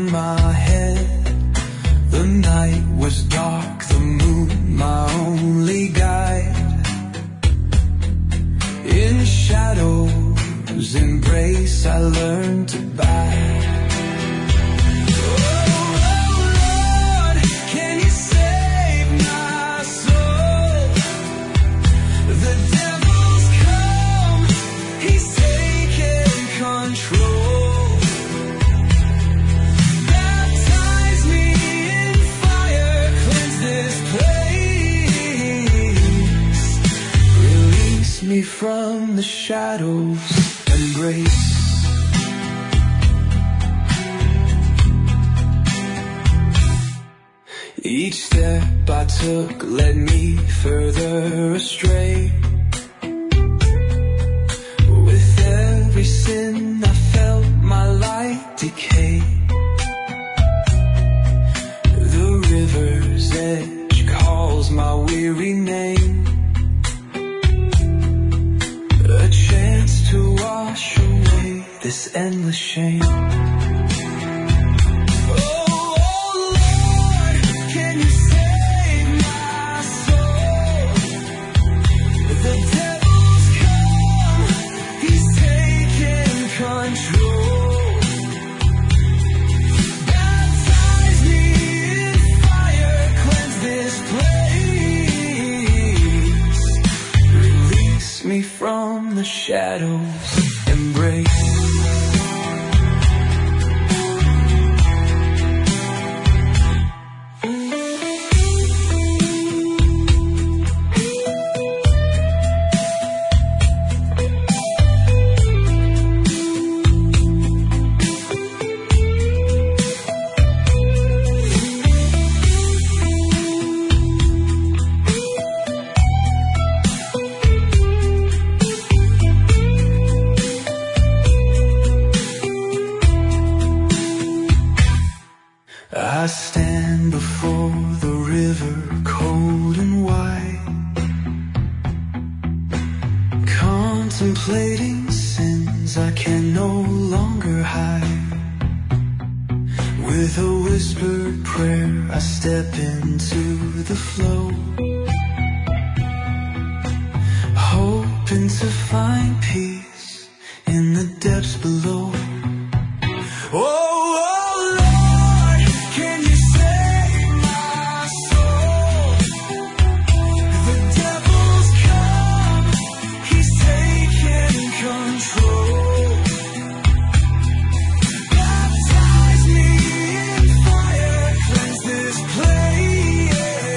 my head. The night was dark, the moon my only guide. In shadows embrace I learned to bide. Me from the shadows embrace. Each step I took led me further astray. With every sin I felt my light decay. The river's edge calls my weary name. A chance to wash away this endless shame. Me from the shadows embrace. I stand before the river, cold and wide, contemplating sins I can no longer hide. With a whispered prayer I step into the flow, hoping to find peace in the depths below. Oh,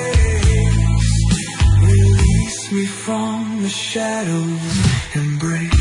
from the shadows embrace.